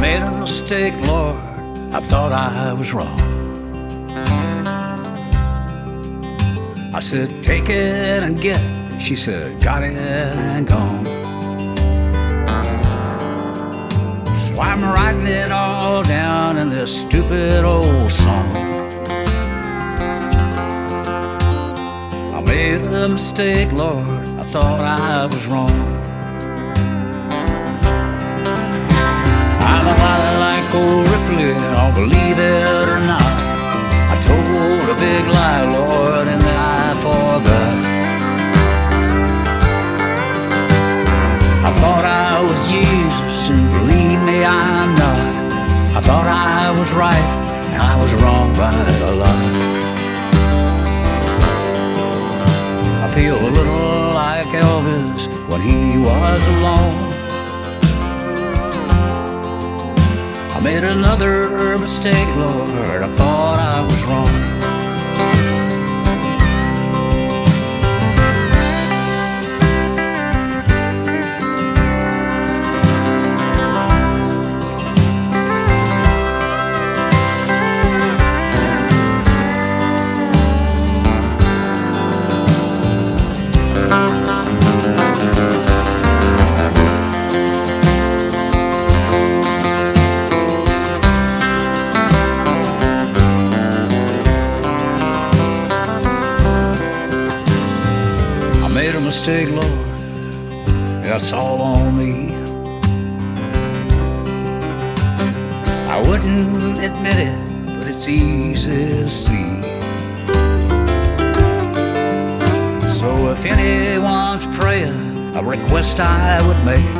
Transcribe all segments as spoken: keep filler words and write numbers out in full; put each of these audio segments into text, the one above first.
made a mistake, Lord, I thought I was wrong. I said, take it and get it. She said, got it and gone. So I'm writing it all down in this stupid old song. I made a mistake, Lord, I thought I was wrong. I'm a lot like old Ripley, I'll believe it or not. I told a big lie, Lord, and then I forgot. I thought I was Jesus, and believe me, I'm not. I thought I was right, and I was wrong by a lot. I feel a little like Elvis when he was alone. I made another mistake, Lord, I thought I was wrong. Made a mistake, Lord, that's all on me. I wouldn't admit it, but it's easy to see. So if anyone's praying, a request I would make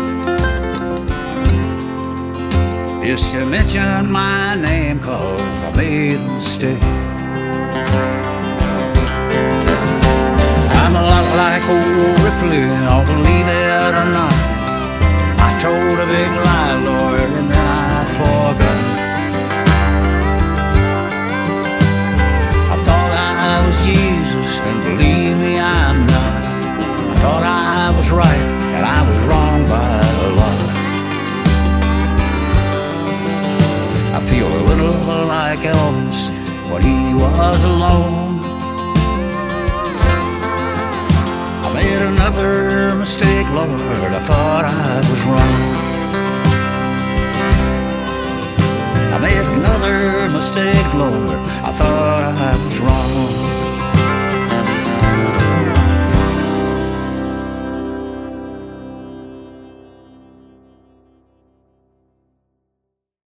is to mention my name, 'cause I made a mistake. I'm a lot like old Ripley, I'll believe it or not. I told a big lie, Lord, and then I forgot. I thought I was Jesus, and believe me, I'm not. I thought I was right, and I was wrong by a lot. I feel a little like Elvis when he was alone. I made another mistake, Lord, I thought I was wrong. I made another mistake, Lord, I thought I was wrong.